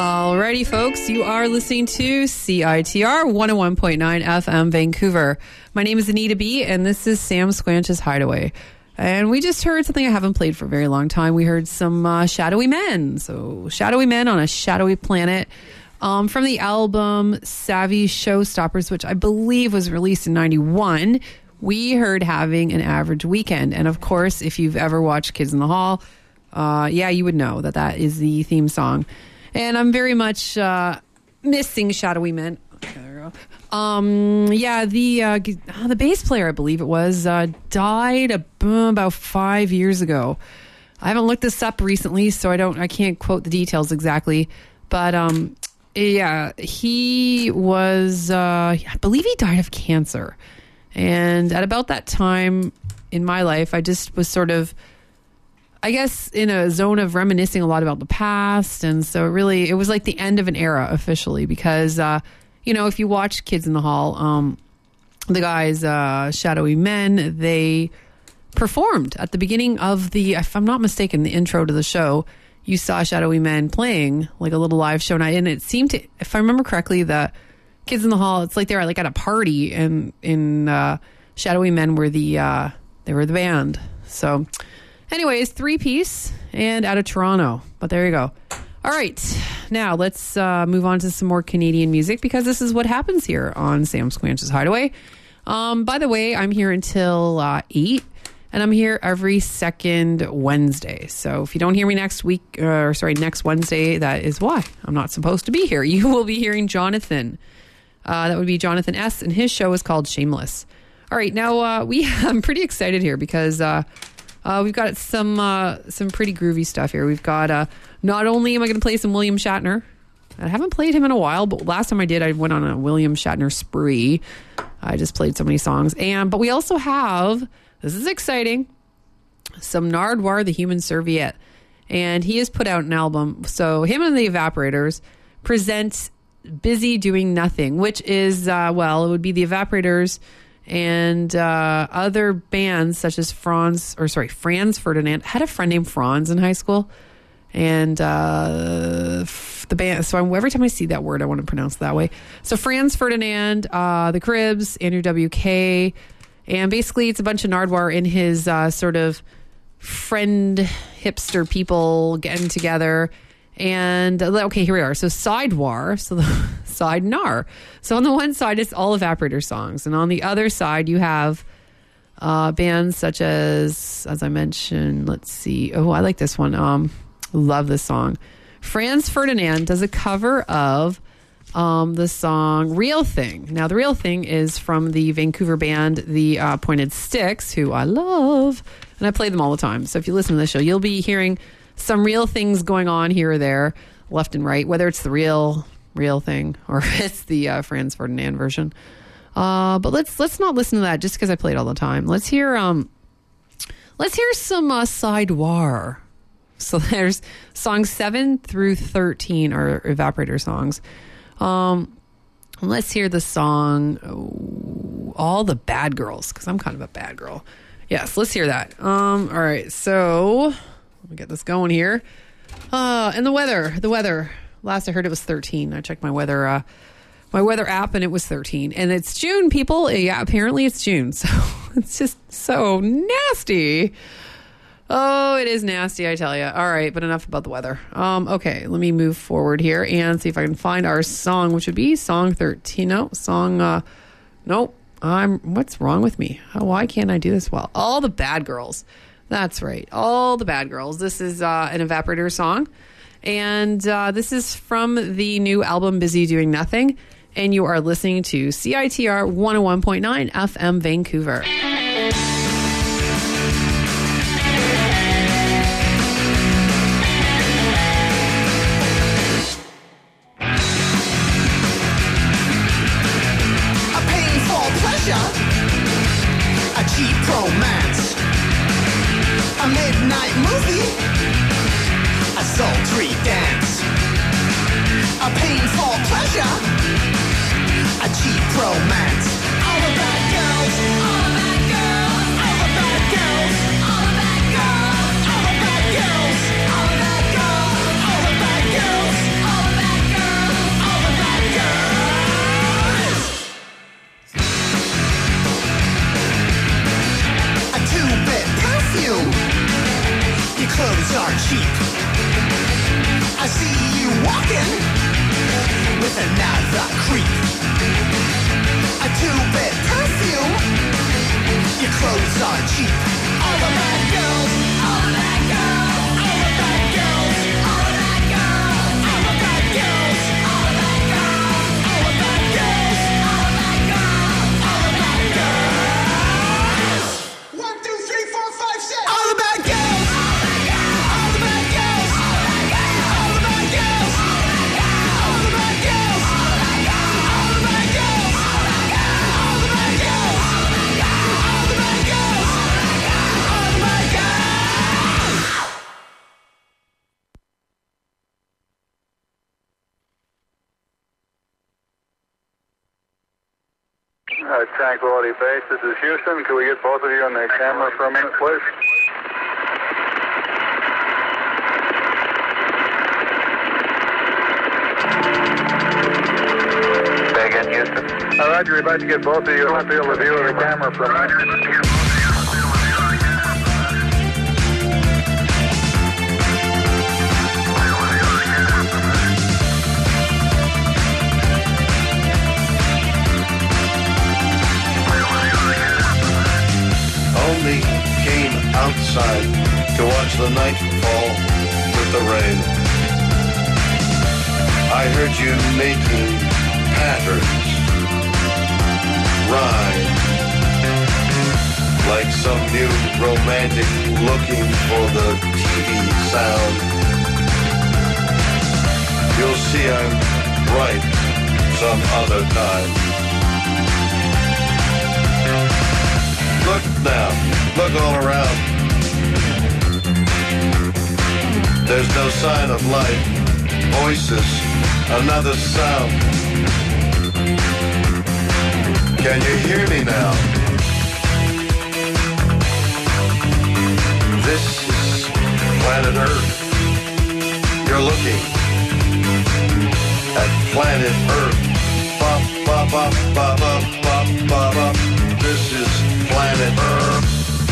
Alrighty, folks, you are listening to CITR 101.9 FM Vancouver. My name is Anita B, and this is Sam Squanch's Hideaway. And we just heard something I haven't played for a very long time. We heard some Shadowy Men. So, Shadowy Men on a Shadowy Planet from the album Savvy Showstoppers, which I believe was released in 91. We heard Having an Average Weekend. And, of course, if you've ever watched Kids in the Hall, you would know that that is the theme song. And I'm very much missing Shadowy Men. Okay, there we go. The bass player, I believe it was, died about 5 years ago. I haven't looked this up recently, so I can't quote the details exactly. But he was, I believe he died of cancer. And at about that time in my life, I just was sort of, I guess, in a zone of reminiscing a lot about the past. And so it was like the end of an era officially because, if you watch Kids in the Hall, the guys, Shadowy Men, they performed at the beginning of if I'm not mistaken, the intro to the show. You saw Shadowy Men playing like a little live show night. And it seemed to, if I remember correctly, the Kids in the Hall, it's like they were like at a party and Shadowy Men were the band. So anyways, 3-piece and out of Toronto. But there you go. All right. Now let's move on to some more Canadian music because this is what happens here on Sam Squanch's Hideaway. By the way, I'm here until 8 and I'm here every second Wednesday. So if you don't hear me next Wednesday, that is why I'm not supposed to be here. You will be hearing Jonathan. That would be Jonathan S. and his show is called Shameless. All right. Now I'm pretty excited here because we've got some pretty groovy stuff here. We've got, not only am I going to play some William Shatner. I haven't played him in a while, but last time I did, I went on a William Shatner spree. I just played so many songs. But we also have, this is exciting, some Nardwuar, the Human Serviette. And he has put out an album. So him and the Evaporators present Busy Doing Nothing, which is, it would be the Evaporators and other bands such as Franz Ferdinand. I had a friend named Franz in high school, and the band. So every time I see that word, I want to pronounce it that way. So Franz Ferdinand, the Cribs, Andrew WK, and basically it's a bunch of Nardwuar in his sort of friend hipster people getting together. And okay, here we are. So Sidewar, so the side Nar. So on the one side, it's all Evaporator songs, and on the other side, you have bands such as I mentioned. Let's see. Oh, I like this one. Love this song. Franz Ferdinand does a cover of the song "Real Thing." Now, the Real Thing is from the Vancouver band, the Pointed Sticks, who I love, and I play them all the time. So if you listen to this show, you'll be hearing some real things going on here or there, left and right, whether it's the real thing or it's the Franz Ferdinand version. But let's not listen to that just because I play it all the time. Let's hear some Sidewar. So there's songs 7 through 13 are Evaporator songs. Let's hear the song All the Bad Girls, because I'm kind of a bad girl. Yes, let's hear that. All right, so let me get this going here. And the weather. Last I heard it was 13. I checked my weather app and it was 13. And it's June, people. Yeah, apparently it's June. So it's just so nasty. Oh, it is nasty, I tell you. All right, but enough about the weather. Okay, let me move forward here and see if I can find our song, which would be song 13. Nope. What's wrong with me? Why can't I do this well? All the Bad Girls. That's right. All the Bad Girls. This is an Evaporator song. And this is from the new album Busy Doing Nothing. And you are listening to CITR 101.9 FM Vancouver. A painful pleasure, a cheap romance, a midnight movie, a sultry dance. A painful pleasure, a cheap romance. All the bad girls, all the bad girls, all the bad girls, all the bad girls, all the bad girls, all the bad girls, all the bad girls, all the bad the creep. A two-bit perfume. Your clothes are cheap. All the bad girls, all the bad girls, all the bad girls, all the bad girls, all the bad girls, all the bad girls, all the bad girls, all the bad girls, all the bad girls. 1, 2, 3, 4, 5, 6. All the bad girls, all the bad girls, all the bad girls, all the bad girls, all the bad girls, all the bad girls, all the bad girls, all the bad girls, all the bad girls, all the bad girls, all the bad girls, all the bad girls, all the bad girls. Tranquility Base, this is Houston. Can we get both of you on the camera for a minute, please? Say again, Houston. Roger, we're about to get both of you on the field of view of the camera for a minute. Only came outside to watch the night fall with the rain. I heard you making patterns rhyme like some new romantic looking for the TV sound. You'll see I'm right some other time. Look now, look all around. There's no sign of life, voices, another sound. Can you hear me now? This is planet Earth. You're looking at planet Earth. Ba ba ba ba ba ba ba ba. This is planet Earth.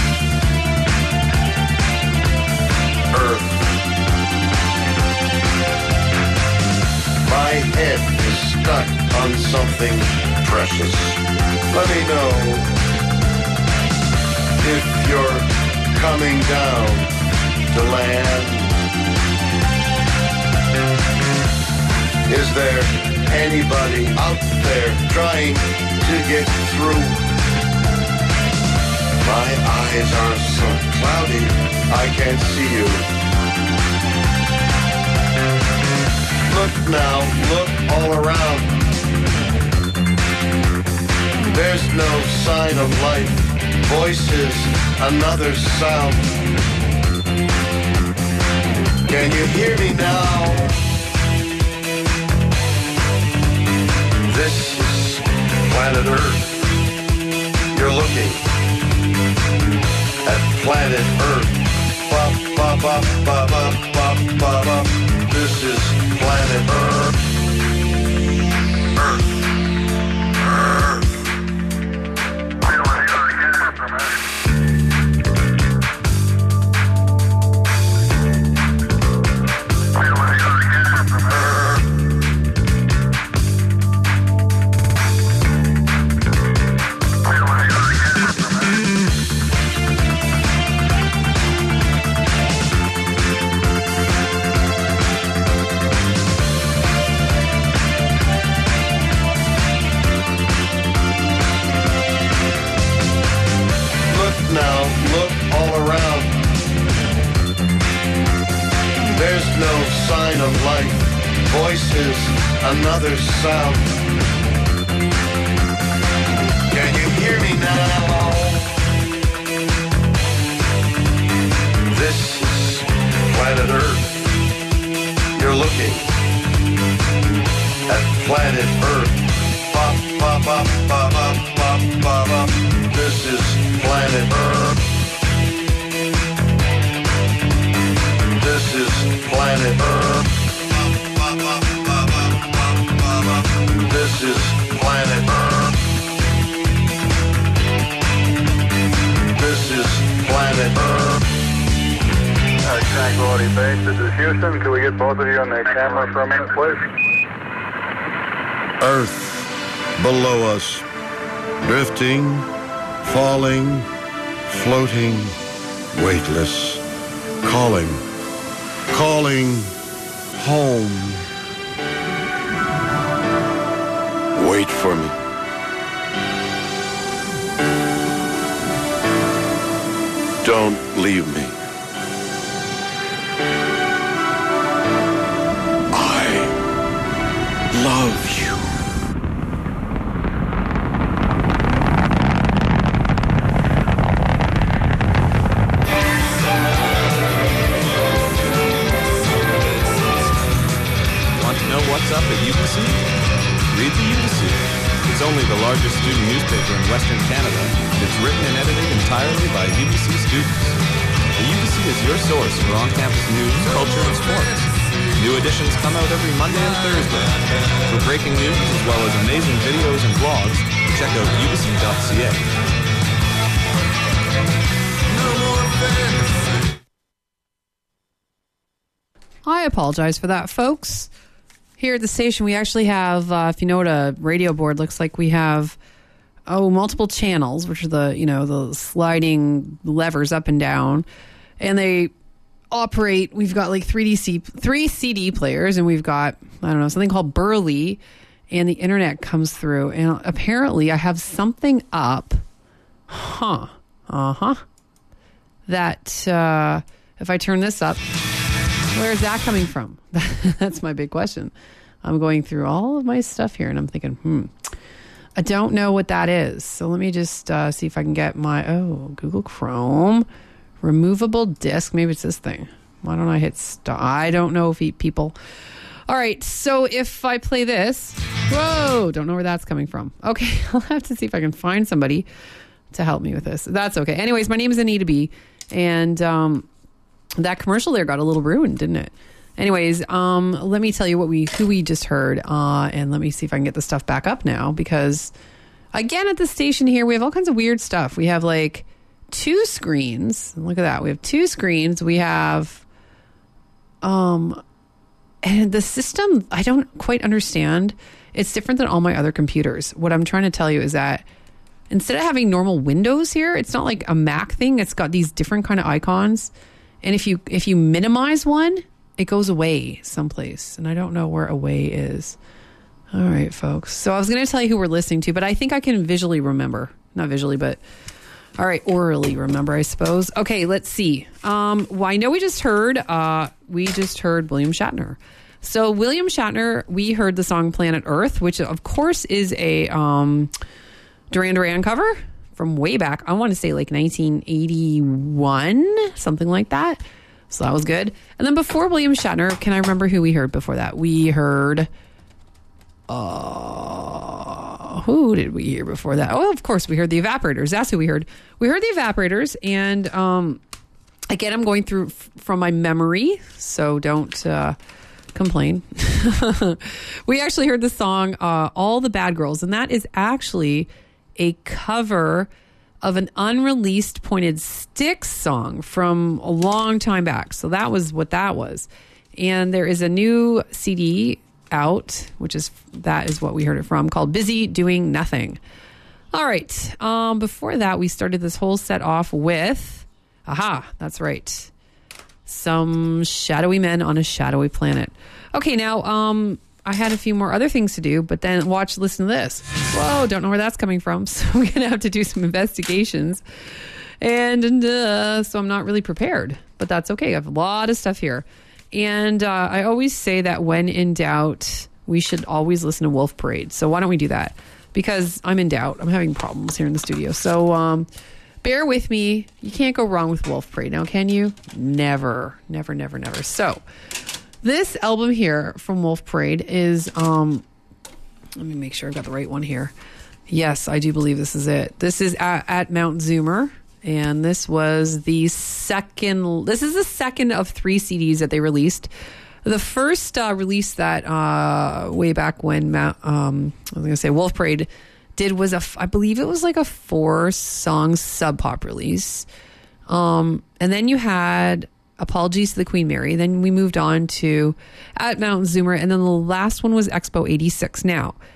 Earth. My head is stuck on something precious. Let me know if you're coming down to land. Is there anybody out there trying to get through? My eyes are so cloudy, I can't see you. Look now, look all around. There's no sign of life, voices, another sound. Can you hear me now? This is planet Earth. You're looking at planet Earth. Ba ba ba ba ba ba ba ba. This is planet Earth. Earth. Earth. I don't want to go again for a minute. I don't want to go again for a minute. I don't want to go again for a minute. Now look all around. There's no sign of life, voices, another sound. Can you hear me now? This is planet Earth. You're looking at planet Earth. Ba ba ba ba ba ba ba ba. This is planet Earth. This is planet Earth. This is planet Earth. This is planet Earth. Tranquility Base, this is Houston. Can we get both of you on the camera for a minute, please? Earth below us, drifting, falling, floating, weightless, calling home. Wait for me. Don't leave me. I love you. Want to know what's up at UBC? Read the UBC. It's only the largest student newspaper in Western Canada. It's written and edited entirely by UBC students. The UBC is your source for on-campus news, culture, and sports. New editions come out every Monday and Thursday. For breaking news as well as amazing videos and blogs, check out ubc.ca. I apologize for that, folks. Here at the station, we actually have, if you know what a radio board looks like, we have multiple channels, which are the sliding levers up and down, and they operate. We've got like three CD players, and we've got something called Burley, and the internet comes through, and apparently I have something up, that if I turn this up. Where's that coming from? That's my big question. I'm going through all of my stuff here and I'm thinking, I don't know what that is. So let me just see if I can get my, Google Chrome, removable disk. Maybe it's this thing. Why don't I hit stop? I don't know if people. All right. So if I play this, don't know where that's coming from. Okay. I'll have to see if I can find somebody to help me with this. That's okay. Anyways, my name is Anita B. And, that commercial there got a little ruined, didn't it? Anyways, let me tell you who we just heard, and let me see if I can get the stuff back up now, because again at the station here we have all kinds of weird stuff. We have like 2 screens. Look at that. We have 2 screens. We have and the system I don't quite understand. It's different than all my other computers. What I'm trying to tell you is that instead of having normal windows here, it's not like a Mac thing. It's got these different kind of icons. And if you minimize one, it goes away someplace. And I don't know where away is. All right, folks. So I was going to tell you who we're listening to, but I think I can visually remember. Not visually, but all right, orally remember, I suppose. Okay, let's see. Well, I know we just heard William Shatner. So William Shatner, we heard the song Planet Earth, which of course is a Duran Duran cover from way back. I want to say like 1981, something like that. So that was good. And then before William Shatner, can I remember who we heard before that? We heard, who did we hear before that? Oh, of course, we heard the Evaporators. That's who we heard. We heard the Evaporators. And again, I'm going through from my memory, so don't complain. We actually heard the song All the Bad Girls, and that is actually a cover of an unreleased Pointed Sticks song from a long time back. So that was what that was. And there is a new CD out, that is what we heard it from, called Busy Doing Nothing. All right. Before that, we started this whole set off with, that's right, some shadowy men on a shadowy planet. Okay, now, I had a few more other things to do, but then listen to this. Whoa, don't know where that's coming from. So we're going to have to do some investigations. And so I'm not really prepared, but that's okay. I have a lot of stuff here. And I always say that when in doubt, we should always listen to Wolf Parade. So why don't we do that? Because I'm in doubt. I'm having problems here in the studio. So bear with me. You can't go wrong with Wolf Parade now, can you? Never, never, never, never. So this album here from Wolf Parade is, let me make sure I've got the right one here. Yes, I do believe this is it. This is at Mount Zoomer, and this was the second of 3 CDs that they released. The first release that way back when Wolf Parade did was I believe it was like a 4-song sub pop release. And then you had Apologies to the Queen Mary. Then we moved on to At Mount Zoomer. And then the last one was Expo 86. Now,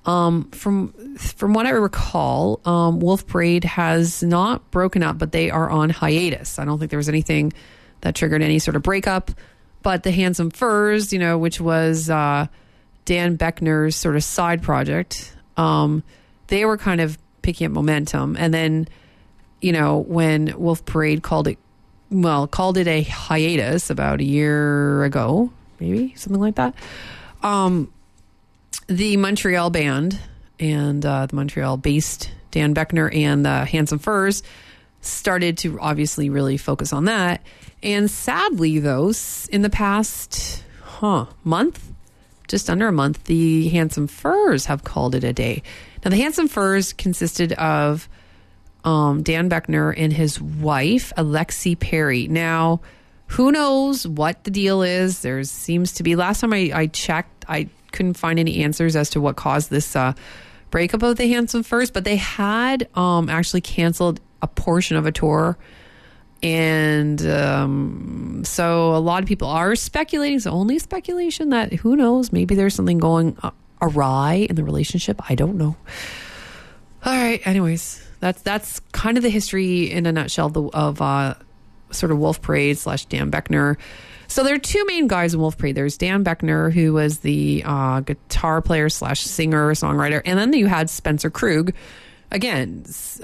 From what I recall, Wolf Parade has not broken up, but they are on hiatus. I don't think there was anything that triggered any sort of breakup. But the Handsome Furs, which was Dan Beckner's sort of side project, they were kind of picking up momentum. And then, when Wolf Parade called it a hiatus about a year ago, maybe something like that. The Montreal band and the Montreal-based Dan Beckner and the Handsome Furs started to obviously really focus on that. And sadly, though, in the past month, just under a month, the Handsome Furs have called it a day. Now, the Handsome Furs consisted of Dan Beckner and his wife, Alexi Perry. Now, who knows what the deal is? There seems to be, last time I checked, I couldn't find any answers as to what caused this breakup of the Handsome Furs, but they had actually canceled a portion of a tour. And so a lot of people are speculating, it's only speculation, that who knows, maybe there's something going awry in the relationship. I don't know. All right, anyways, that's kind of the history in a nutshell of sort of Wolf Parade / Dan Beckner. So there are two main guys in Wolf Parade. There's Dan Beckner, who was the guitar player / singer, songwriter. And then you had Spencer Krug, again,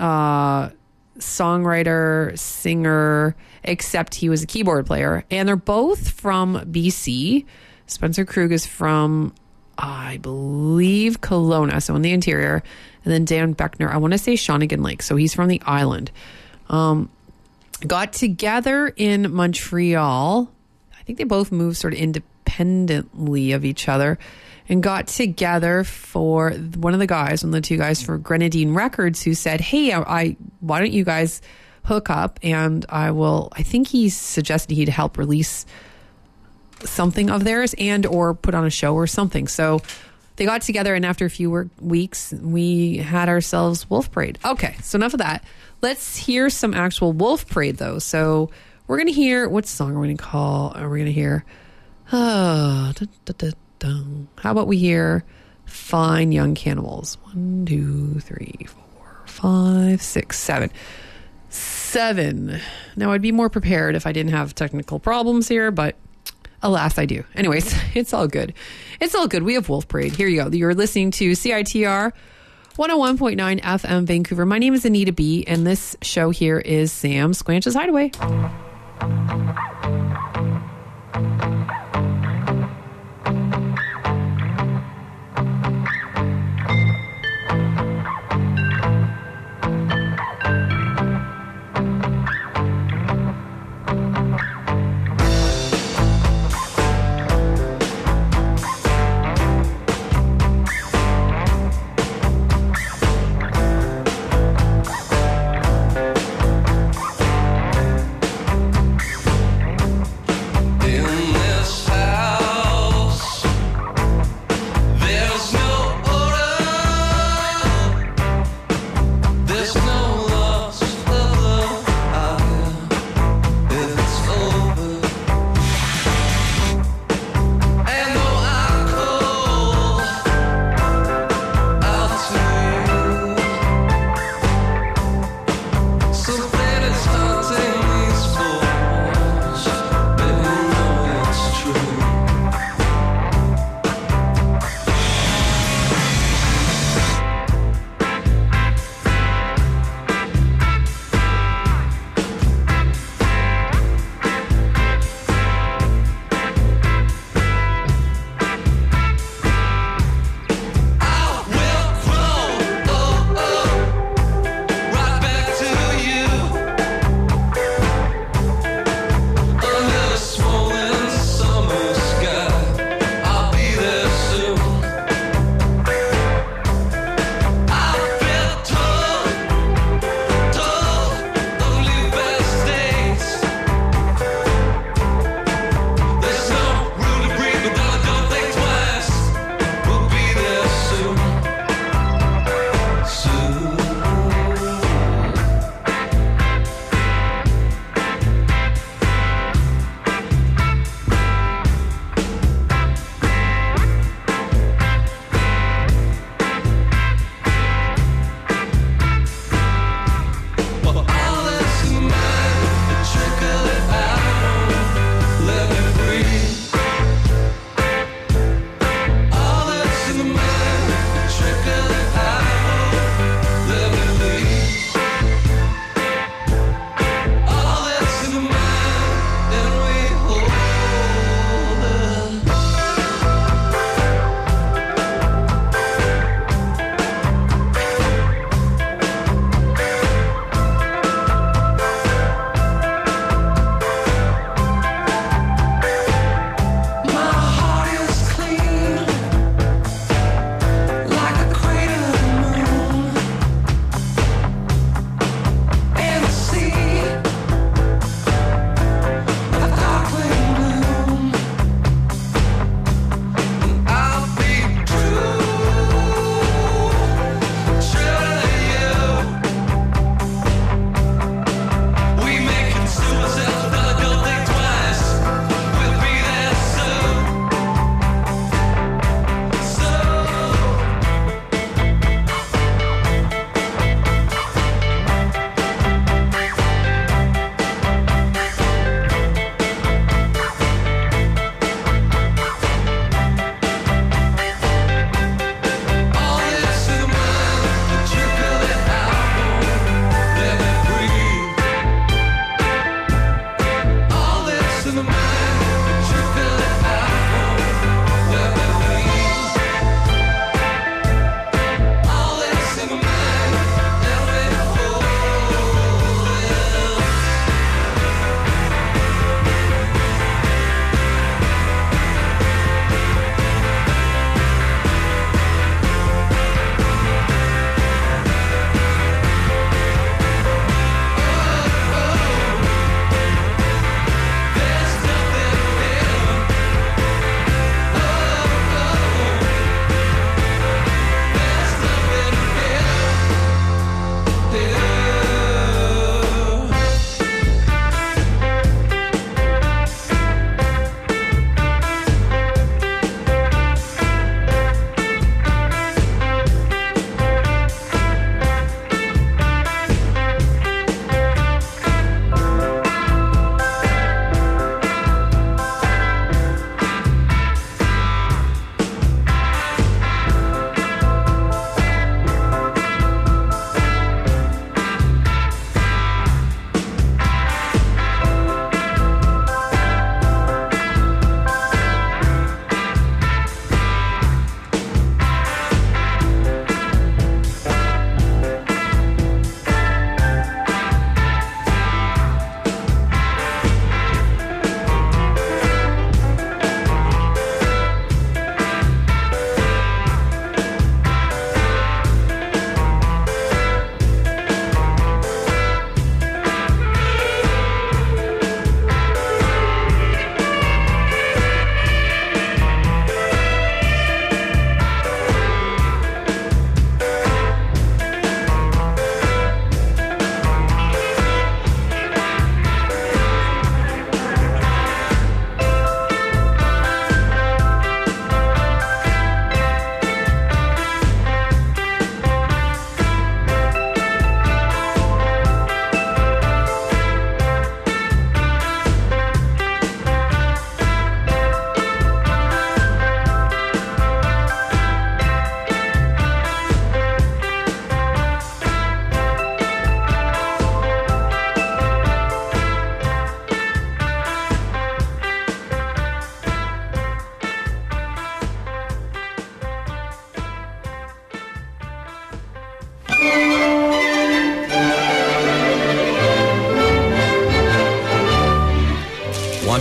songwriter, singer, except he was a keyboard player. And they're both from BC. Spencer Krug is from, I believe, Kelowna, so in the interior. And then Dan Beckner, I want to say Shawnigan Lake, so he's from the island. Got together in Montreal. I think they both moved sort of independently of each other, and got together for one of the two guys for Grenadine Records, who said, hey, why don't you guys hook up, and I think he suggested he'd help release something of theirs and or put on a show or something. So they got together, and after a few weeks, we had ourselves Wolf Parade. Okay, so enough of that. Let's hear some actual Wolf Parade, though. So we're going to hear, what song are we going to call? Are we going to hear? How about we hear Fine Young Cannibals? 1, 2, 3, 4, 5, 6, 7. 7. Now, I'd be more prepared if I didn't have technical problems here, but alas, I do. Anyways, it's all good. It's all good. We have Wolf Parade. Here you go. You're listening to CITR 101.9 FM Vancouver. My name is Anita B, and this show here is Sam Squanch's Hideaway.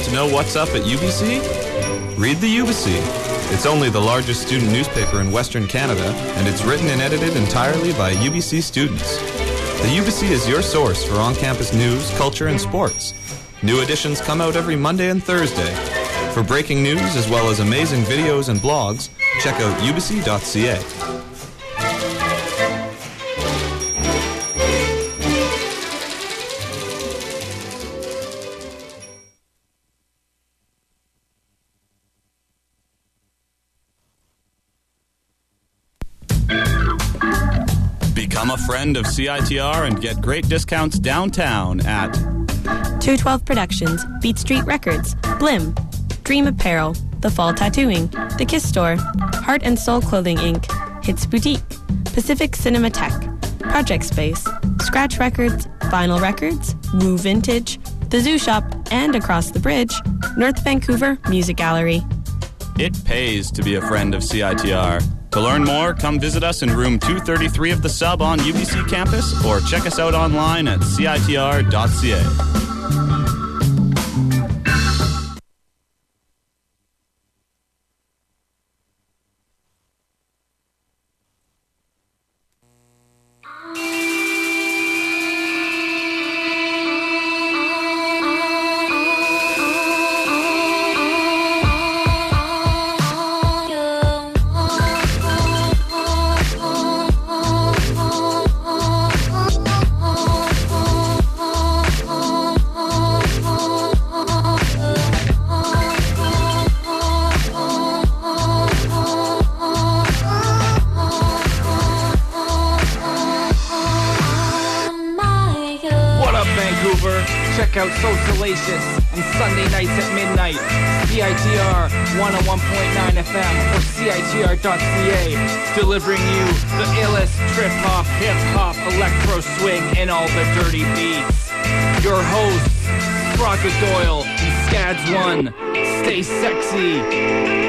Want to know what's up at UBC? Read the UBC. It's only the largest student newspaper in Western Canada, and it's written and edited entirely by UBC students. The UBC is your source for on-campus news, culture, and sports. New editions come out every Monday and Thursday. For breaking news as well as amazing videos and blogs, check out ubc.ca. Become a friend of CITR and get great discounts downtown at 212 Productions, Beat Street Records, Blim, Dream Apparel, The Fall Tattooing, The Kiss Store, Heart and Soul Clothing Inc., Hits Boutique, Pacific Cinematheque, Project Space, Scratch Records, Vinyl Records, Woo Vintage, The Zoo Shop, and across the bridge, North Vancouver Music Gallery. It pays to be a friend of CITR. To learn more, come visit us in room 233 of the Sub on UBC campus or check us out online at citr.ca. Check out So Salacious on Sunday nights at midnight. CITR 101.9 FM or CITR.ca, delivering you the illest trip-hop, hip-hop, electro-swing, and all the dirty beats. Your hosts, Sprocket Doyle and Scads One. Stay sexy.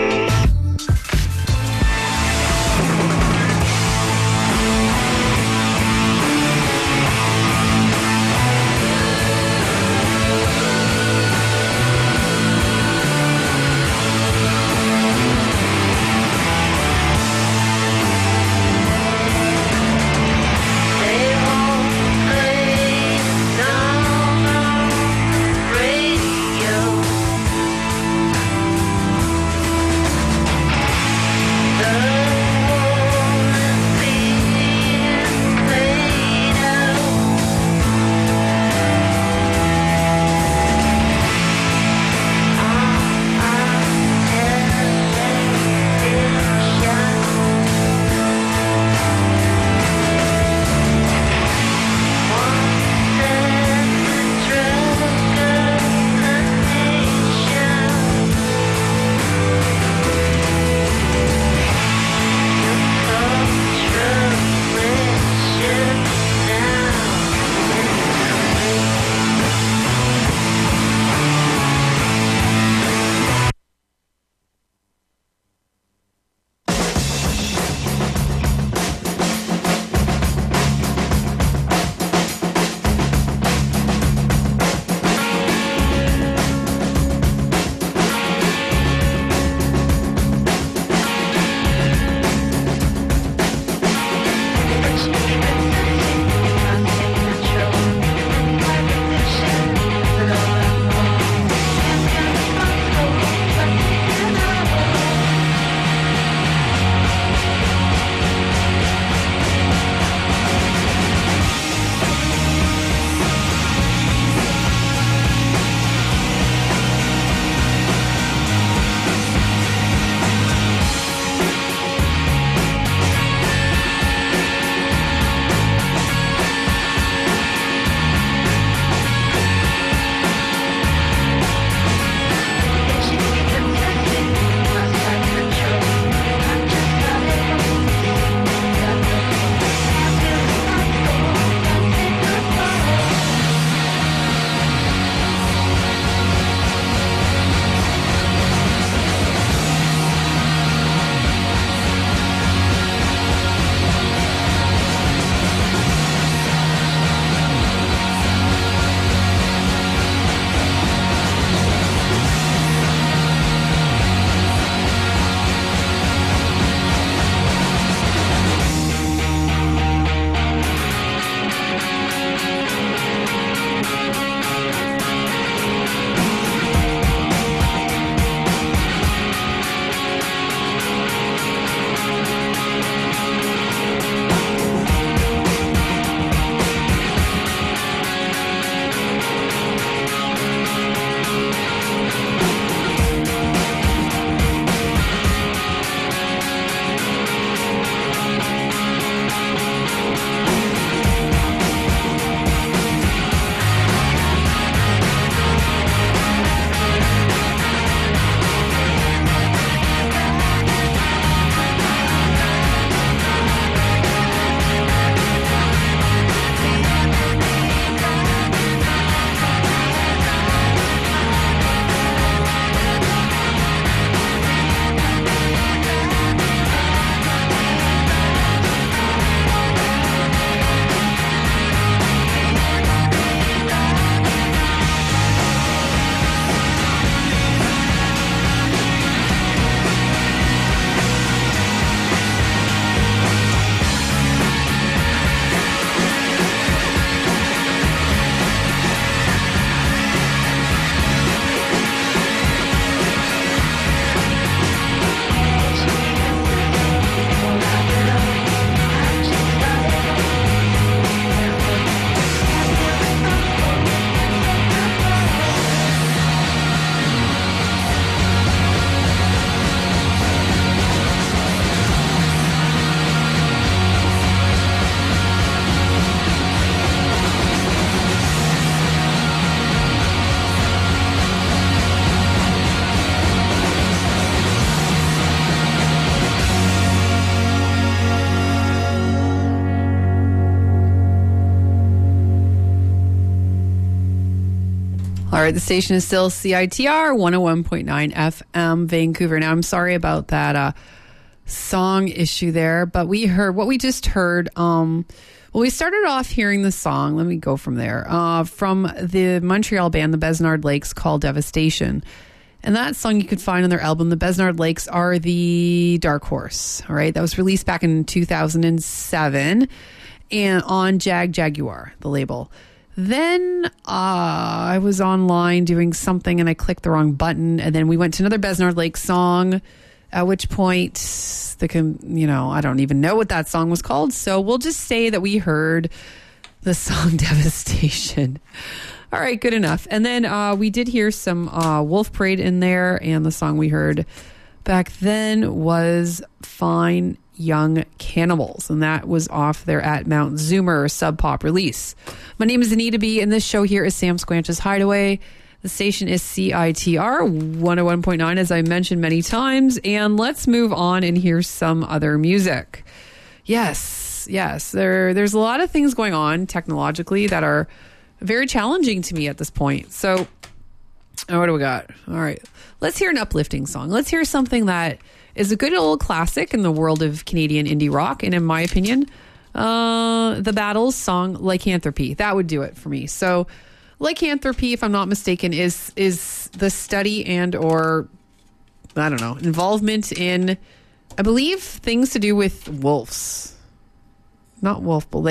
right, the station is still CITR 101.9 FM Vancouver. Now, I'm sorry about that song issue there, but what we just heard, well, we started off hearing the song. Let me go from there. From the Montreal band, the Besnard Lakes, called Devastation. And that song you could find on their album. The Besnard Lakes are the dark horse. All right. That was released back in 2007 and on Jaguar, the label. Then I was online doing something and I clicked the wrong button. And then we went to another Besnard Lakes song, at which point I don't even know what that song was called. So we'll just say that we heard the song Devastation. All right, good enough. And then we did hear some Wolf Parade in there, and the song we heard back then was Fine Young Cannibals, and that was off their At Mount Zoomer Sub Pop release. My name is Anita B, and this show here is Sam Squanch's Hideaway. The station is CITR 101.9, as I mentioned many times, and let's move on and hear some other music. Yes, there's a lot of things going on technologically that are very challenging to me at this point. So, what do we got? All right. Let's hear an uplifting song. Let's hear something that is a good old classic in the world of Canadian indie rock. And in my opinion, the Battles song, Lycanthropy. That would do it for me. So, Lycanthropy, if I'm not mistaken, is the study and or, I don't know, involvement in, I believe, things to do with wolves. Not wolf, but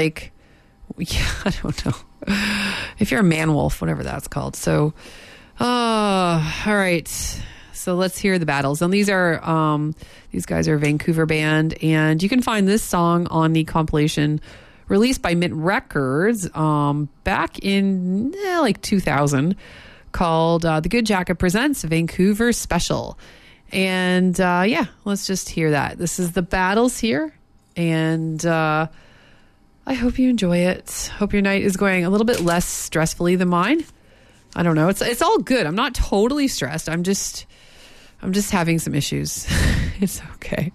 I don't know. If you're a man wolf, whatever that's called. So, all right. So let's hear the Battles. And these guys are a Vancouver band, and you can find this song on the compilation released by Mint Records back in 2000, called The Good Jacket Presents Vancouver Special. And let's just hear that. This is the Battles here, and I hope you enjoy it. Hope your night is going a little bit less stressfully than mine. I don't know. It's all good. I'm not totally stressed. I'm just having some issues. It's okay.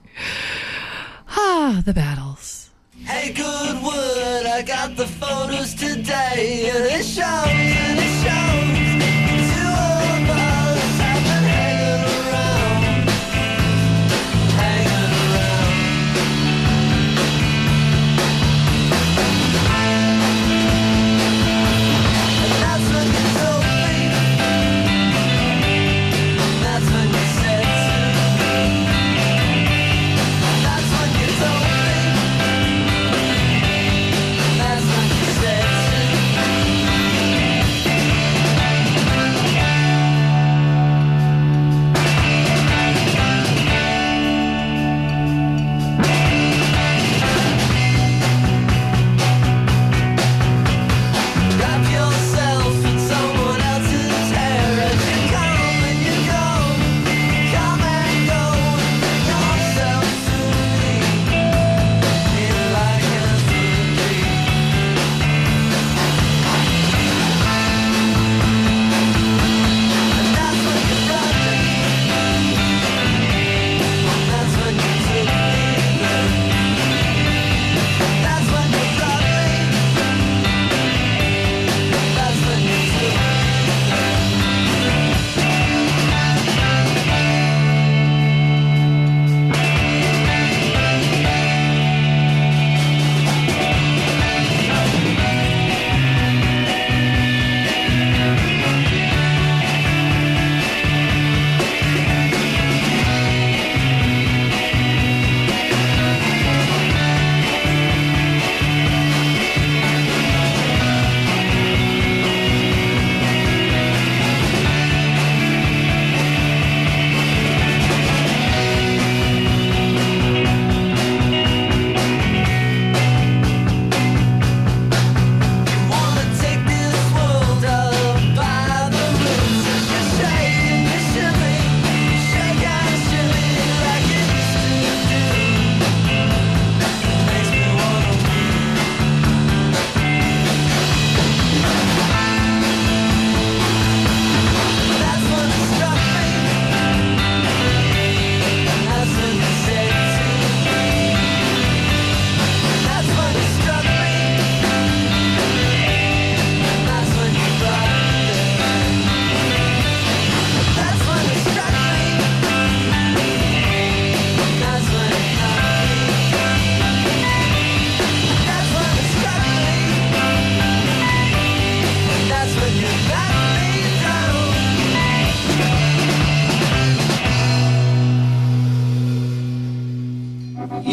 The Battles. Hey, Goodwood, I got the photos today, and it shows. Two of us have been hanging around. And that's when you told me, that's when you said to. That's when you told me, that's when you said to.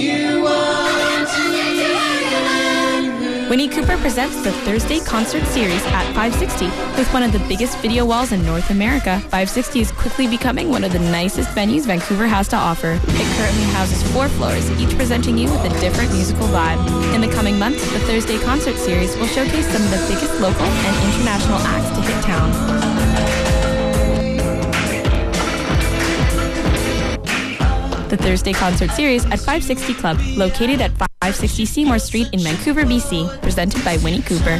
Winnie Cooper presents the Thursday Concert Series at 560. With one of the biggest video walls in North America, 560 is quickly becoming one of the nicest venues Vancouver has to offer. It currently houses 4 floors, each presenting you with a different musical vibe. In the coming months, the Thursday Concert Series will showcase some of the biggest local and international acts to hit town. The Thursday Concert Series at 560 Club, located at 560 Seymour Street in Vancouver, BC, presented by Winnie Cooper.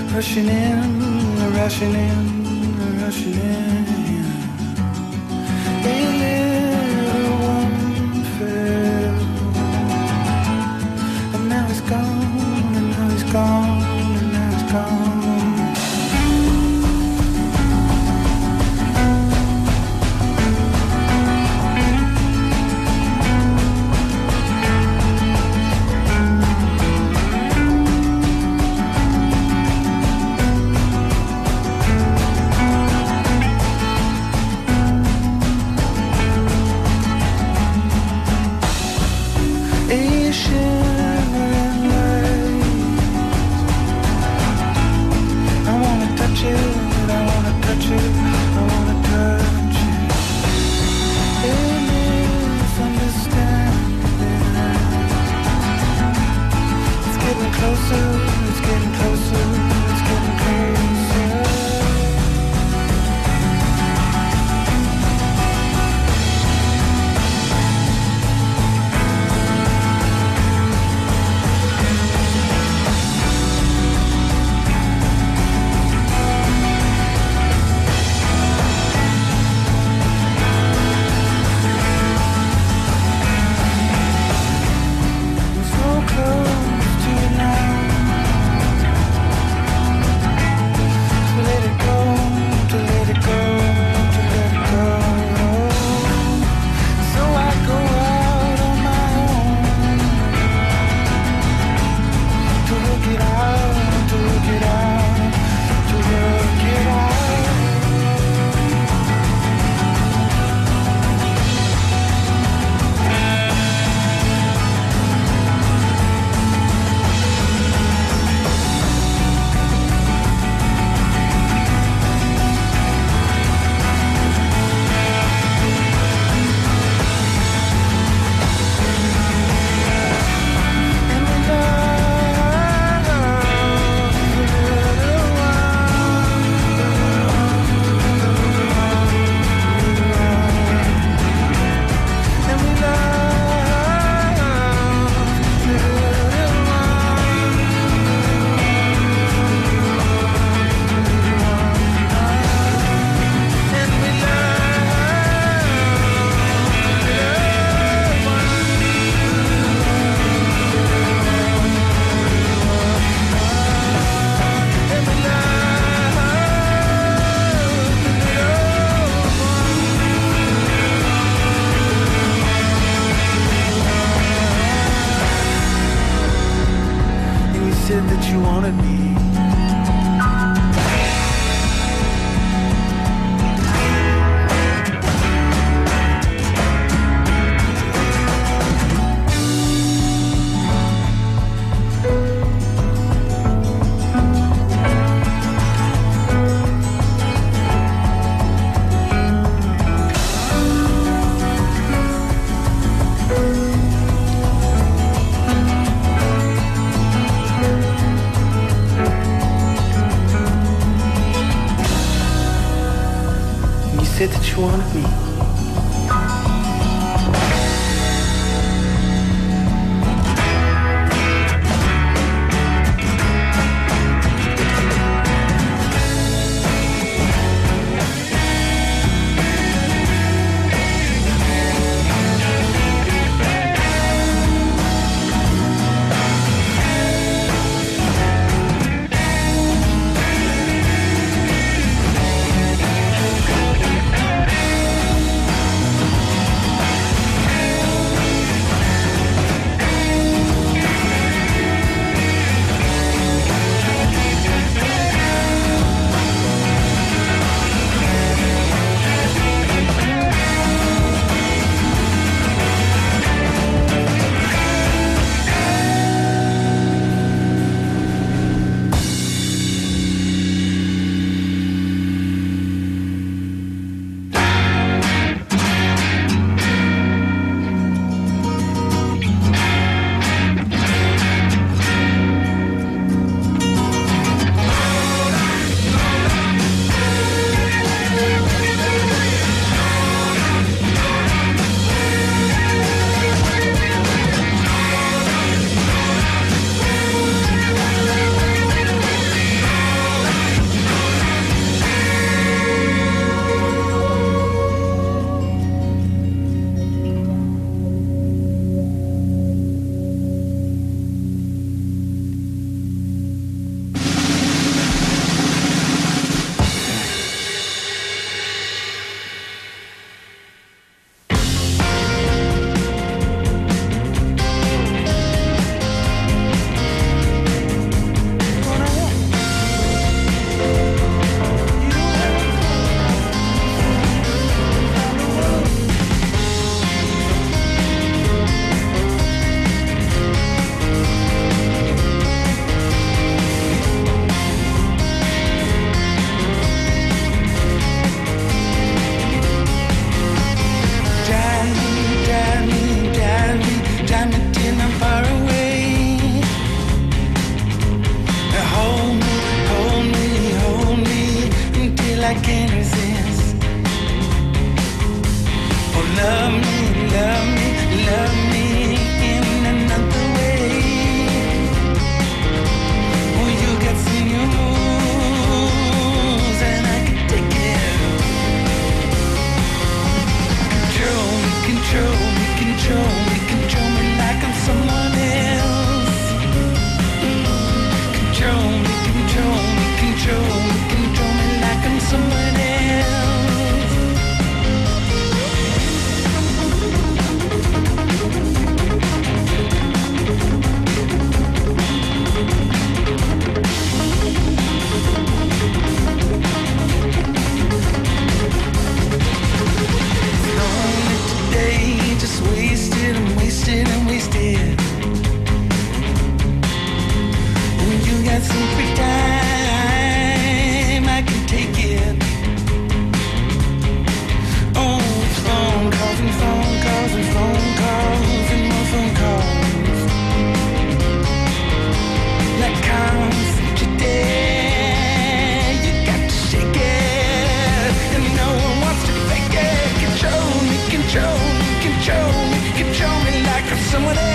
rushing in, rushing in, rushing in. A little one fell, and now he's gone, and now he's gone, and now he's gone. said that you wanted me. nights in free time, I can take it. Oh, it's phone calls and phone calls and phone calls and more phone calls. That comes today, you got to shake it, and no one wants to fake it. Control me, control me, control me, control me like I'm someone else.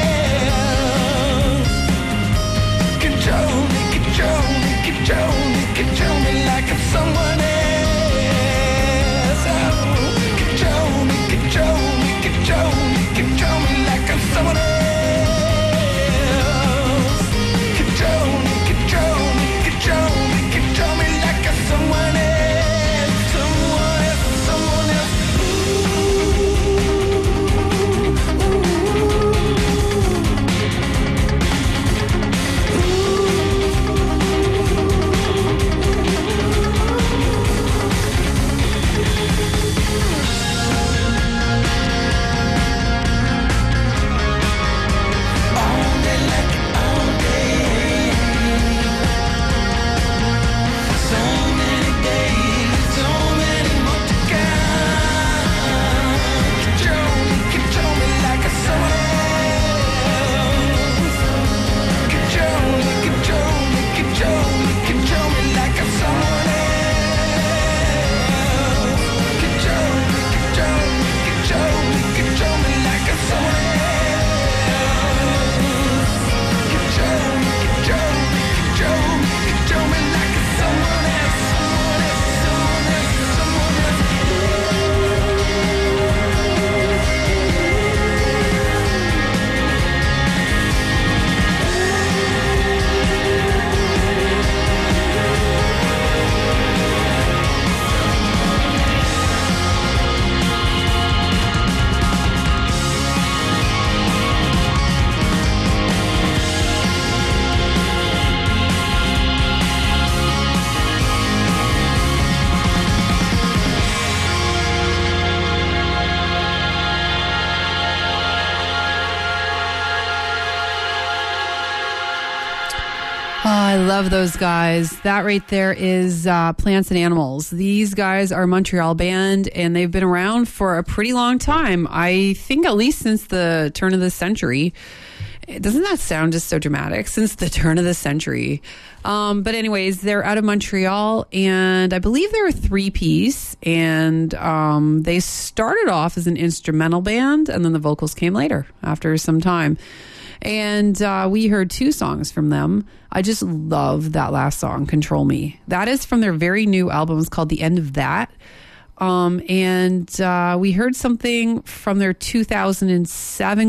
Control me, control me, control me, control me like I'm someone else. Oh, control me, control me, control me, control me like I'm someone else. Control me, control me, control me, control me like I'm someone else. Someone else, someone else. I love those guys. That right there is Plants and Animals. These guys are a Montreal band, and they've been around for a pretty long time. I think at least since the turn of the century. Doesn't that sound just so dramatic? Since the turn of the century. But anyways, they're out of Montreal, and I believe they're a three-piece, and they started off as an instrumental band, and then the vocals came later after some time. And we heard two songs from them. I just love that last song, Control Me. That is from their very new album. It's called The End of That. And we heard something from their 2007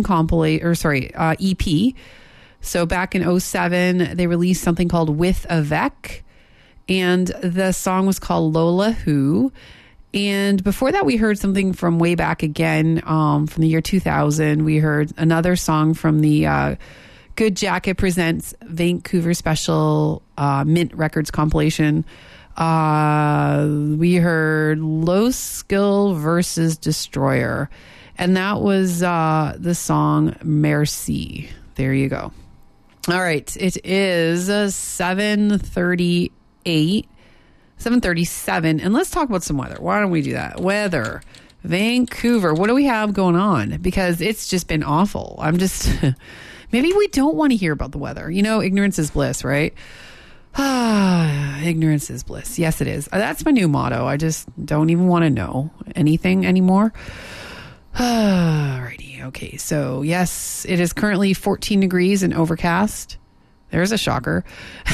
EP. So back in 2007, they released something called With Avec. And the song was called Lola Who. And before that, we heard something from way back again, from the year 2000. We heard another song from the Good Jacket Presents Vancouver Special Mint Records compilation. We heard Low Skill versus Destroyer. And that was the song Merci. There you go. All right. It is 7:37, and let's talk about some weather. Why don't we do that? Weather. Vancouver. What do we have going on? Because it's just been awful. I'm just... Maybe we don't want to hear about the weather. You know, ignorance is bliss, right? Ignorance is bliss. Yes, it is. That's my new motto. I just don't even want to know anything anymore. Alrighty. Okay. So, yes, it is currently 14 degrees and overcast. There's a shocker.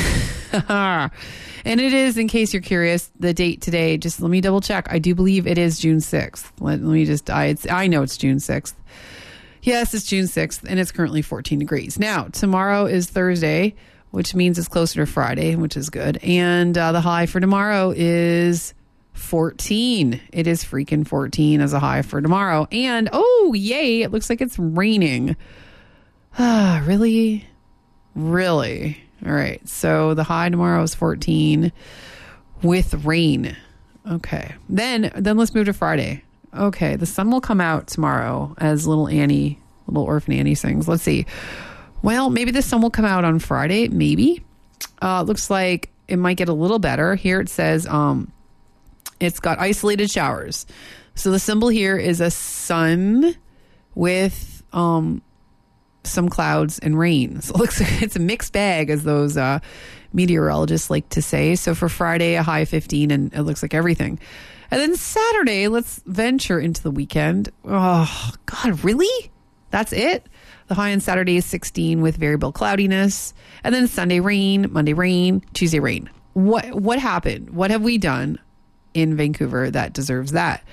And it is, in case you're curious, the date today. Just let me double check. I do believe it is June 6th. Let me just, I know it's June 6th. Yes, it's June 6th, and it's currently 14 degrees. Now, tomorrow is Thursday, which means it's closer to Friday, which is good. And the high for tomorrow is 14. It is freaking 14 as a high for tomorrow. And, oh, yay, it looks like it's raining. Really? Really? All right. So the high tomorrow is 14 with rain. Okay. Then let's move to Friday. Okay. The sun will come out tomorrow, as little Orphan Annie sings. Let's see. Well, maybe the sun will come out on Friday. Maybe. Looks like it might get a little better. Here it says it's got isolated showers. So the symbol here is a sun with some clouds and rain. So it looks like it's a mixed bag, as those meteorologists like to say. So for Friday, a high of 15, and it looks like everything. And then Saturday, let's venture into the weekend. Oh, God, really? That's it? The high on Saturday is 16 with variable cloudiness. And then Sunday rain, Monday rain, Tuesday rain. What happened? What have we done in Vancouver that deserves that?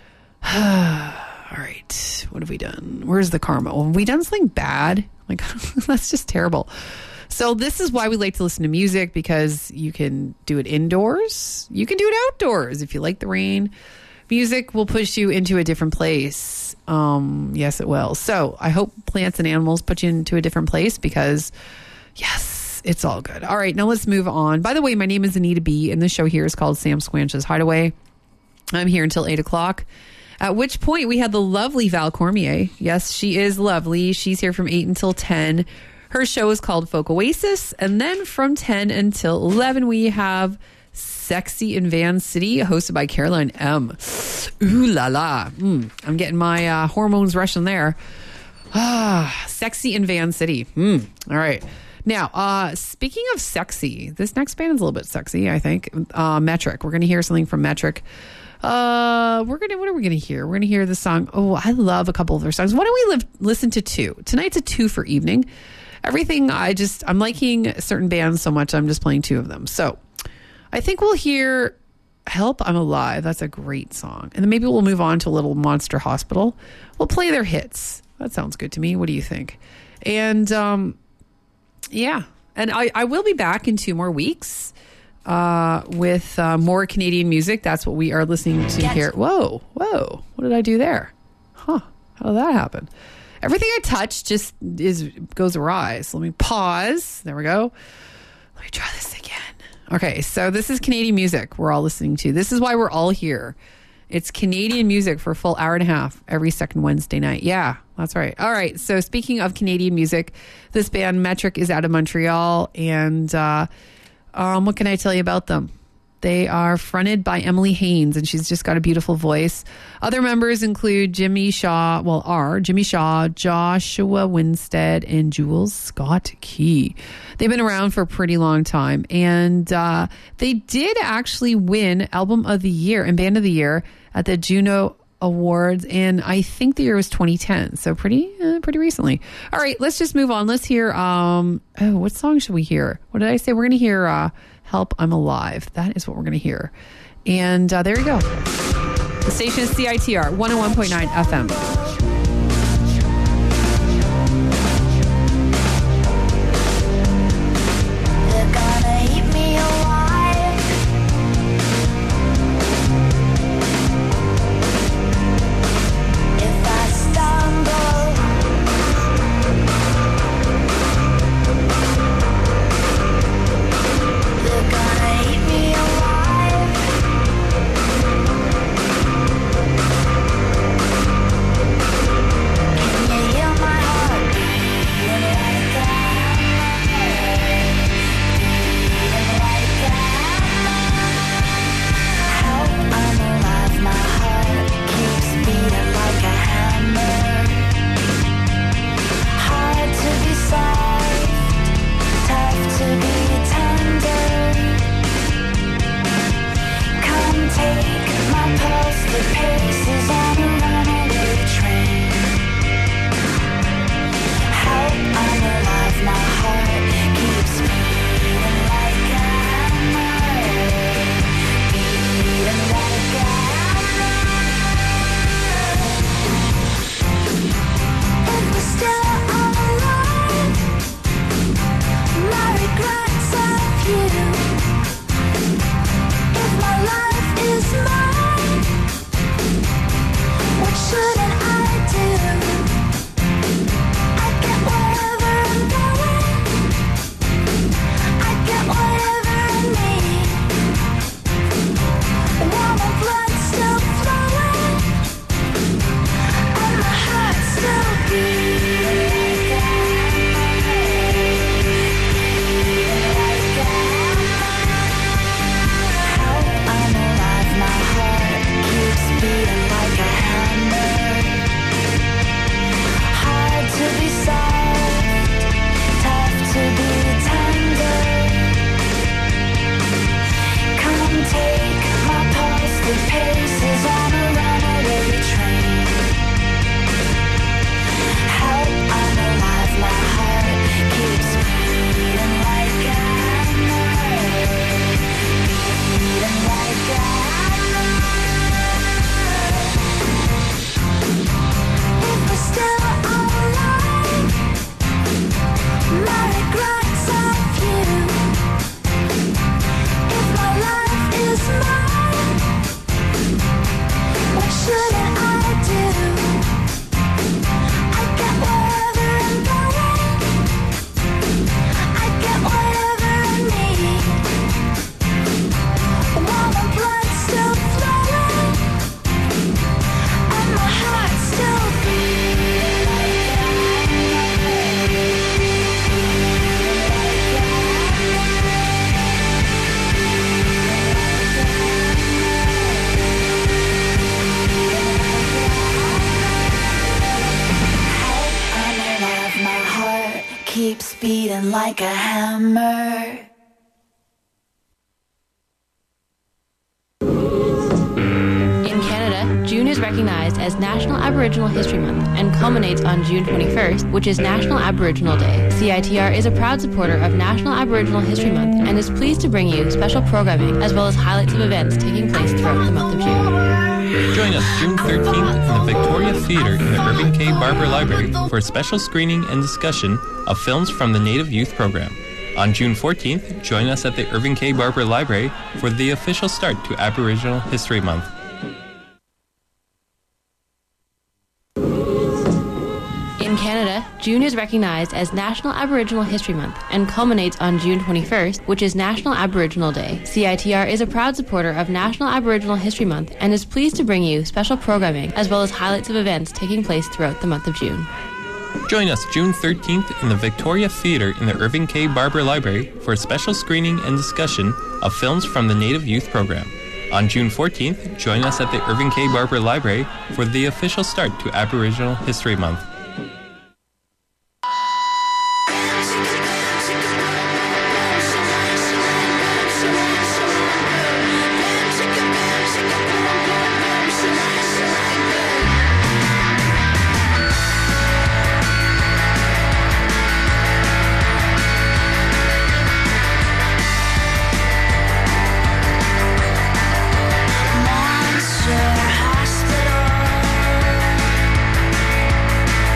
All right. What have we done? Where's the karma? Well, have we done something bad? Like, that's just terrible. So this is why we like to listen to music, because you can do it indoors. You can do it outdoors if you like the rain. Music will push you into a different place. Yes, it will. So I hope plants and animals put you into a different place, because, yes, it's all good. All right, now let's move on. By the way, my name is Anita B, and the show here is called Sam Squanch's Hideaway. I'm here until 8 o'clock. At which point we had the lovely Val Cormier. Yes, she is lovely. She's here from 8 until 10. Her show is called Folk Oasis. And then from 10 until 11, we have Sexy in Van City, hosted by Caroline M. Ooh la la. I'm getting my hormones rushing there. Sexy in Van City. All right. Now, speaking of sexy, this next band is a little bit sexy, I think. Metric. We're going to hear something from Metric. What are we going to hear? We're going to hear the song. Oh, I love a couple of their songs. Why don't we listen to two? Tonight's a 2 for evening. Everything, I'm liking certain bands so much, I'm just playing 2 of them. So I think we'll hear Help, I'm Alive. That's a great song. And then maybe we'll move on to a little Monster Hospital. We'll play their hits. That sounds good to me. What do you think? And yeah. And I will be back in 2 more weeks with more Canadian music. That's what we are listening to here. Whoa. What did I do there? How did that happen? Everything I touch just goes awry. So let me pause. There we go. Let me try this again. Okay, so this is Canadian music we're all listening to. This is why we're all here. It's Canadian music for a full hour and a half every second Wednesday night. Yeah, that's right. All right, so speaking of Canadian music, this band Metric is out of Montreal. And what can I tell you about them? They are fronted by Emily Haynes, and she's just got a beautiful voice. Other members include Jimmy Shaw, Joshua Winstead, and Jules Scott Key. They've been around for a pretty long time, and they did actually win Album of the Year and Band of the Year at the Juno Awards, and I think the year was 2010, so pretty recently. All right, let's just move on. Let's hear, what song should we hear? What did I say? We're going to hear Help, I'm Alive. That is what we're going to hear. And there you go. The station is CITR 101.9 FM. Alive. like a hammer. In Canada, June is recognized as National Aboriginal History Month and culminates on June 21st, which is National Aboriginal Day. CITR is a proud supporter of National Aboriginal History Month and is pleased to bring you special programming as well as highlights of events taking place throughout the month of June. Join us June 13th in the Victoria Theatre in the Irving K. Barber Library for a special screening and discussion of films from the Native Youth Program. On June 14th, join us at the Irving K. Barber Library for the official start to Aboriginal History Month. In Canada, June is recognized as National Aboriginal History Month and culminates on June 21st, which is National Aboriginal Day. CITR is a proud supporter of National Aboriginal History Month and is pleased to bring you special programming as well as highlights of events taking place throughout the month of June. Join us June 13th in the Victoria Theatre in the Irving K. Barber Library for a special screening and discussion of films from the Native Youth Program. On June 14th, join us at the Irving K. Barber Library for the official start to Aboriginal History Month. Monster Hospital.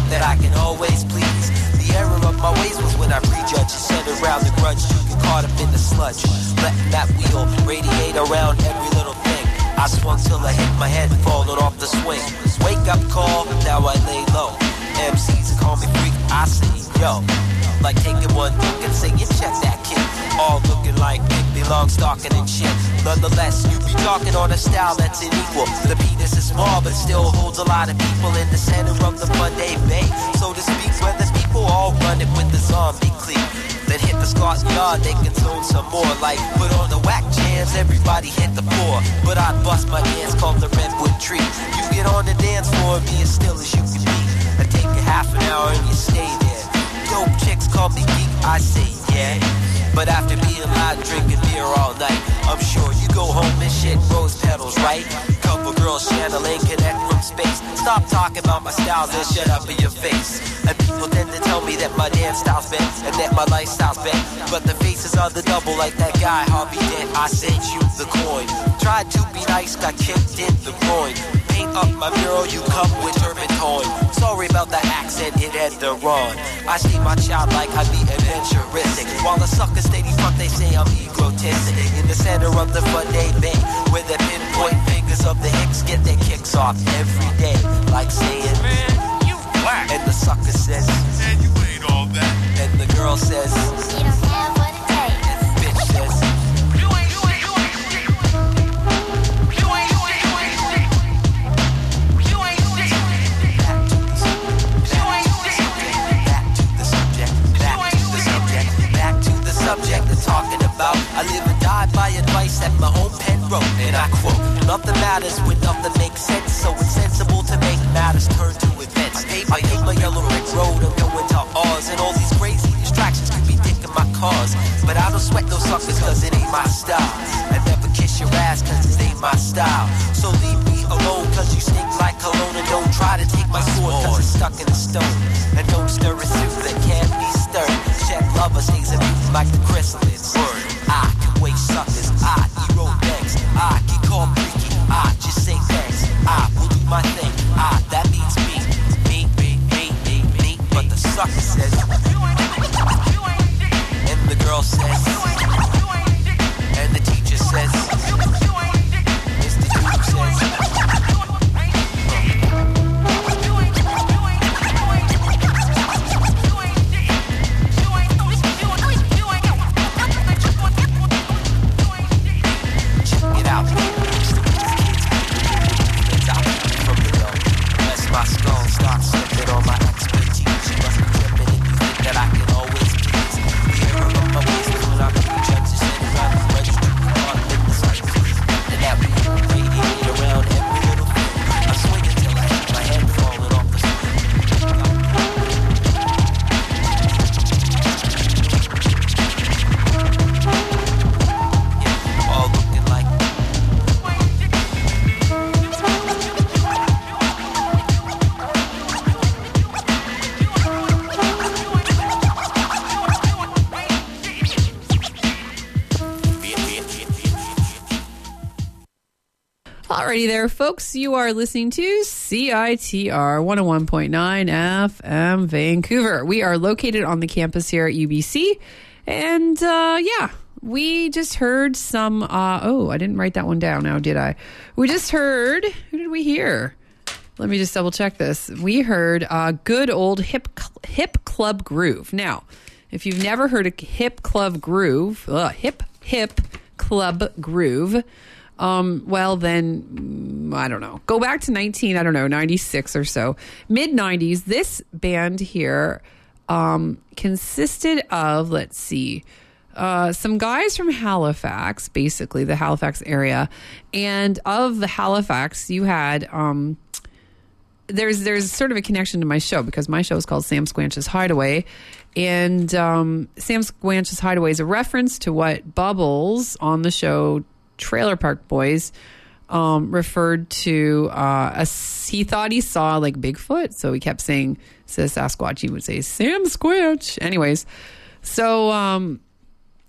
that I can always please. The error of my ways was when I prejudged and sent around the grudge. You get caught up in the sludge, letting that wheel radiate around every little thing. I swung till I hit my head, falling off the swing. Wake up call, now I lay low. MCs call me freak, I say yo. Like taking one look and saying check that kid. All looking like Big Long stalking and shit. Nonetheless, you be talking on a style that's unequal. The penis is small but still holds a lot of people in the center of the Monday Bay, so to speak, where the people all run it with the zombie clique. Then hit the Scotland Yard, they can zone some more. Like put on the whack jams, everybody hit the floor. But I bust my dance called the Redwood Tree. You get on the dance floor, be as still as you can be. I take a half an hour and you stay there. Dope chicks call me geek, I say yeah. But after being loud drinking beer all night, I'm sure you go home and shit rose petals, right? Couple girls channeling connect from space. Stop talking about my styles and shut up in your face. And people tend to tell me that my dance style's bent and that my lifestyle's bent, but the faces are the double like that guy Harvey Dent. I sent you the coin. Tried to be nice, got kicked in the groin. Paint up my mural, you come with turpentine. Sorry about that accent, it had the run. I see my child like I be adventuristic, while the suckers steady front, they say I'm egotistic. In the center of the Monday Bay, where the pinpoint fingers of the hicks get their kicks off every day. Like saying, man, you whack. And the sucker says, man, you ain't all that. And the girl says, you don't have what it takes. And the bitch says, you ain't shit. You ain't shit. You ain't shit. You ain't shit. You ain't shit. Back to the subject. Back to the subject. Back to the subject of talking about. I live and die by advice that my own pen wrote, and I quote, nothing matters when nothing makes sense, so it's sensible to make matters turn to events. I hate my yellow brick road, I'm going to Oz, and all these crazy distractions could be taking my cause. But I don't sweat those suckers cause it ain't my style. I never kiss your ass cause it ain't my style. So leave me alone cause you stink like cologne, and don't try to take my sword cause it's stuck in the stone. And don't stir a soup that can't be stirred. Check lover stays in me like the chrysalids. I can waste suckers, I hero banks, I get called freaky, I just say thanks, I will do my thing, that means me, but the sucker says, and the girl says, and the teacher says, Mr. Duke says, my skull starts slipping on my expertise. You must be tripping if you think that I can always please. The error of my ways is when I prejudge and sit around the grudge to be caught in the surface. And that we radiate around every little thing. I swing until I hit my head falling off the swing. All looking like Alrighty there, folks. You are listening to CITR 101.9 FM Vancouver. We are located on the campus here at UBC. And we just heard some... I didn't write that one down now, did I? We just heard... Who did we hear? Let me just double check this. We heard good old hip club groove. Now, if you've never heard a hip club groove... hip club groove... well then, I don't know. Go back to 96 or so. Mid-90s, this band here consisted of, let's see, some guys from Halifax, basically the Halifax area. And of the Halifax, you had... There's sort of a connection to my show because my show is called Sam Squanch's Hideaway. And Sam Squanch's Hideaway is a reference to what Bubbles on the show Trailer Park Boys referred to he thought he saw like Bigfoot, so he kept saying, says Sasquatch, he would say Sam Squanch. Anyways, so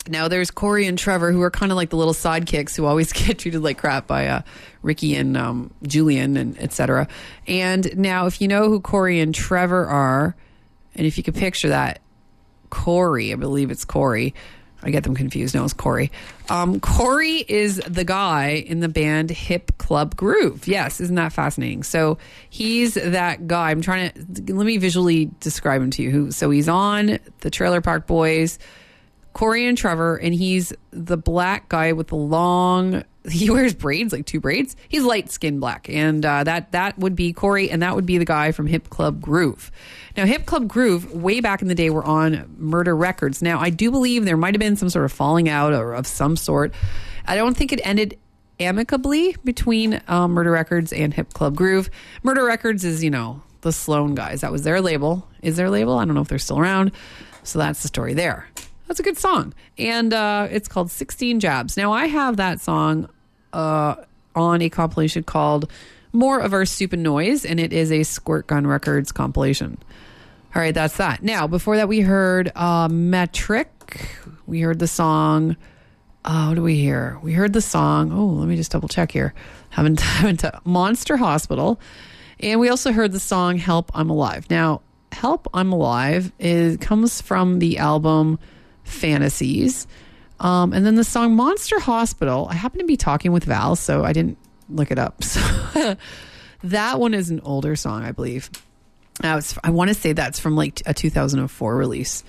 Now there's Corey and Trevor, who are kind of like the little sidekicks who always get treated like crap by Ricky and Julian and etc. And now if you know who Corey and Trevor are, and if you could picture that, Corey, I believe it's Corey. I get them confused. No, it's Corey. Corey is the guy in the band Hip Club Groove. Yes, isn't that fascinating? So he's that guy. I'm trying to, let me visually describe him to you. So he's on the Trailer Park Boys, Corey and Trevor, and he's the black guy with the long, he wears braids, like 2 braids. He's light skinned black. And that would be Corey, and that would be the guy from Hip Club Groove. Now, Hip Club Groove, way back in the day, were on Murder Records. Now, I do believe there might have been some sort of falling out or of some sort. I don't think it ended amicably between Murder Records and Hip Club Groove. Murder Records is, you know, the Sloan guys. That was their label. Is their label? I don't know if they're still around. So that's the story there. That's a good song. And it's called 16 Jabs. Now, I have that song on a compilation called More of Our Stupid Noise, and it is a Squirt Gun Records compilation. All right, that's that. Now, before that, we heard Metric. We heard the song. What do we hear? We heard the song. Oh, let me just double check here. Haven't Monster Hospital. And we also heard the song Help, I'm Alive. Now, Help, I'm Alive comes from the album Fantasies. And then the song Monster Hospital, I happen to be talking with Val, so I didn't look it up. So that one is an older song, I believe. I want to say that's from like a 2004 release.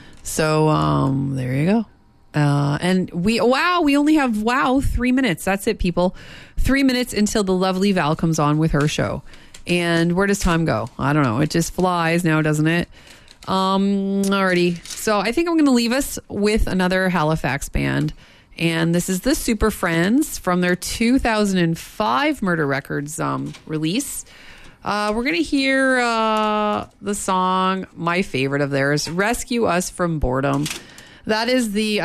So there you go. And we only have 3 minutes. That's it, people. 3 minutes until the lovely Val comes on with her show. And where does time go? I don't know. It just flies now, doesn't it? Alrighty. So I think I'm going to leave us with another Halifax band. And this is the Super Friends from their 2005 Murder Records release. We're going to hear the song, my favorite of theirs, Rescue Us from Boredom. That is the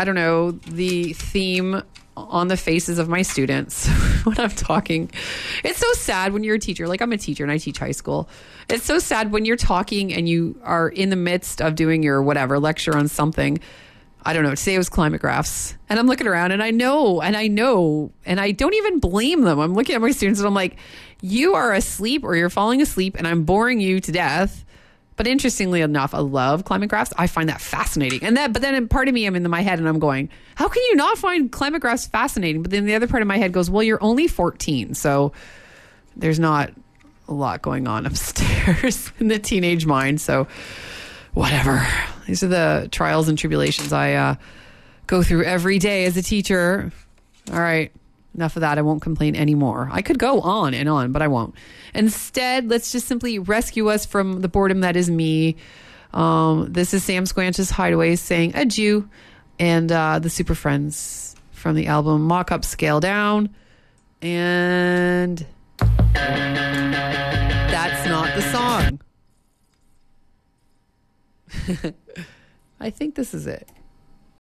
theme on the faces of my students when I'm talking. It's so sad when you're a teacher. Like, I'm a teacher and I teach high school. It's so sad when you're talking and you are in the midst of doing your whatever lecture on something. I don't know. Today it was climate graphs. And I'm looking around and I know, and I don't even blame them. I'm looking at my students and I'm like, you are asleep or you're falling asleep and I'm boring you to death. But interestingly enough, I love climate graphs. I find that fascinating. But then part of me, I'm in my head and I'm going, how can you not find climate graphs fascinating? But then the other part of my head goes, well, you're only 14. So there's not a lot going on upstairs in the teenage mind. So whatever. These are the trials and tribulations I go through every day as a teacher. All right. Enough of that. I won't complain anymore. I could go on and on, but I won't. Instead, let's just simply rescue us from the boredom that is me. This is Sam Squanch's Hideaway saying adieu. And the Super Friends from the album Mock Up Scale Down. And that's not the song. I think this is it.